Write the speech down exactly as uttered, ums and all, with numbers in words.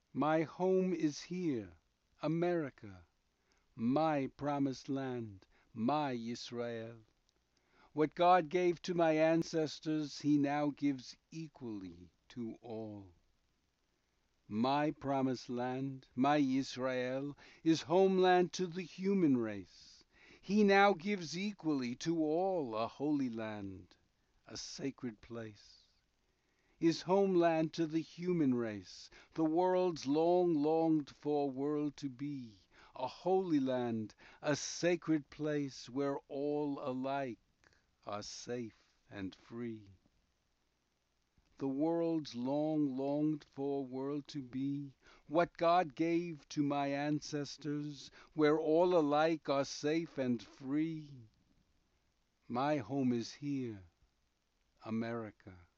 My home is here, America, my promised land, my Israel. What God gave to my ancestors He now gives equally to all. My promised land, my Israel, is homeland to the human race. He now gives equally to all a holy land, a sacred place. Is homeland to the human race, the world's long longed for world to be, a holy land, a sacred place where all alike are safe and free. The world's long longed for world to be, what God gave to my ancestors, where all alike are safe and free. My home is here, America.